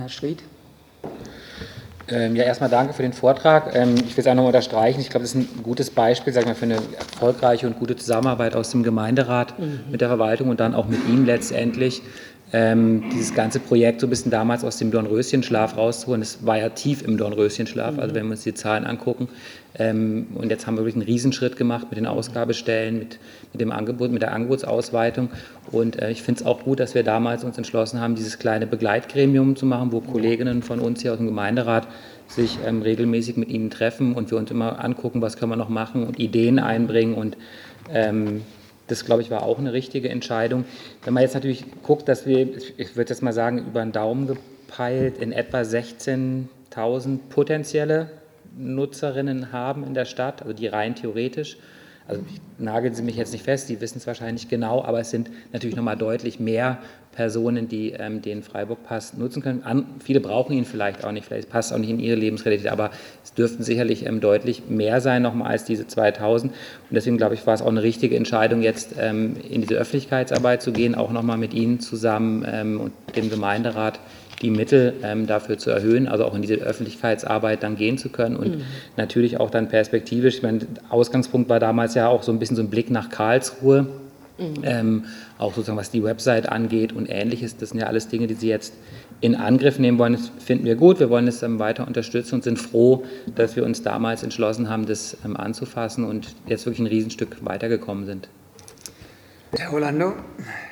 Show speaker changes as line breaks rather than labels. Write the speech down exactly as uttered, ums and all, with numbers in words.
Herr Schried.
Ähm, ja, erstmal danke für den Vortrag. Ähm, ich will es auch nochmal unterstreichen. Ich glaube, das ist ein gutes Beispiel, sag ich mal, für eine erfolgreiche und gute Zusammenarbeit aus dem Gemeinderat mhm. mit der Verwaltung und dann auch mit Ihnen letztendlich. Ähm, dieses ganze Projekt so ein bisschen damals aus dem Dornröschenschlaf rauszuholen, das war ja tief im Dornröschenschlaf, mhm. also wenn wir uns die Zahlen angucken. Ähm, und jetzt haben wir wirklich einen Riesenschritt gemacht mit den Ausgabestellen, mit, mit dem Angebot, mit der Angebotsausweitung. Und äh, ich finde es auch gut, dass wir damals uns entschlossen haben, dieses kleine Begleitgremium zu machen, wo Kolleginnen von uns hier aus dem Gemeinderat sich ähm, regelmäßig mit Ihnen treffen und wir uns immer angucken, was können wir noch machen und Ideen einbringen und ähm, das, glaube ich, war auch eine richtige Entscheidung. Wenn man jetzt natürlich guckt, dass wir, ich würde jetzt mal sagen, über den Daumen gepeilt, in etwa sechzehntausend potenzielle Nutzerinnen haben in der Stadt, also die rein theoretisch, also nageln Sie mich jetzt nicht fest, Sie wissen es wahrscheinlich genau, aber es sind natürlich nochmal deutlich mehr Personen, die ähm, den Freiburg-Pass nutzen können. An, viele brauchen ihn vielleicht auch nicht, vielleicht passt es auch nicht in ihre Lebensrealität, aber es dürften sicherlich ähm, deutlich mehr sein nochmal als diese zweitausend. Und deswegen, glaube ich, war es auch eine richtige Entscheidung, jetzt ähm, in diese Öffentlichkeitsarbeit zu gehen, auch nochmal mit Ihnen zusammen ähm, und dem Gemeinderat die Mittel ähm, dafür zu erhöhen, also auch in diese Öffentlichkeitsarbeit dann gehen zu können und mhm. natürlich auch dann perspektivisch, ich meine, Ausgangspunkt war damals ja auch so ein bisschen so ein Blick nach Karlsruhe, mhm. ähm, auch sozusagen was die Website angeht und Ähnliches, das sind ja alles Dinge, die Sie jetzt in Angriff nehmen wollen, das finden wir gut, wir wollen es ähm, weiter unterstützen und sind froh, dass wir uns damals entschlossen haben, das ähm, anzufassen und jetzt wirklich ein Riesenstück weitergekommen sind.
Herr Orlando.